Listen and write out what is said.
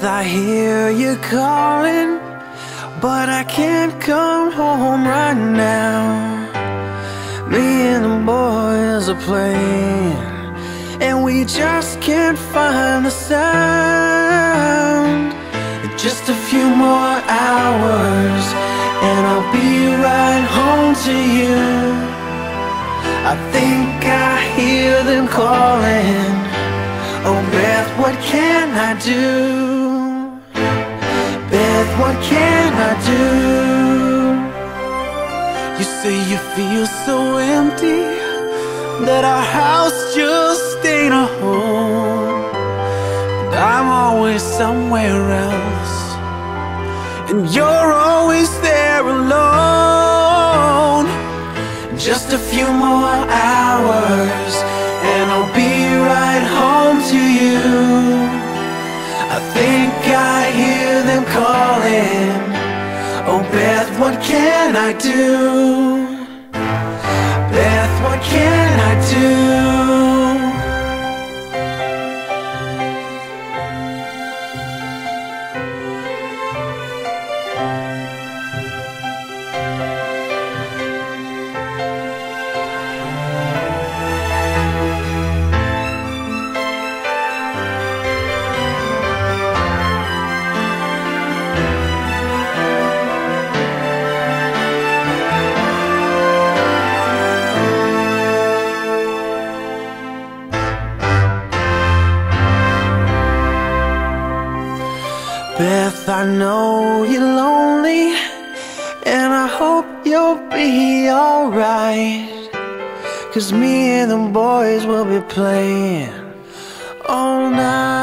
Beth, I hear you calling, but I can't come home right now. Me and the boys are playing, and we just can't find the sound. Just a few more hours, and I'll be right home to you. I think I hear them calling. Oh, Beth, what can I do? Beth, what can I do? You say you feel so empty, that our house just ain't a home. And I'm always somewhere else, and you're always there alone. Just a few more hours, and I'll be right home to you. I think I hear them calling. Oh, Beth, what can I do? Beth, what can I do? Beth, I know you're lonely, and I hope you'll be alright. 'Cause me and the boys will be playing all night.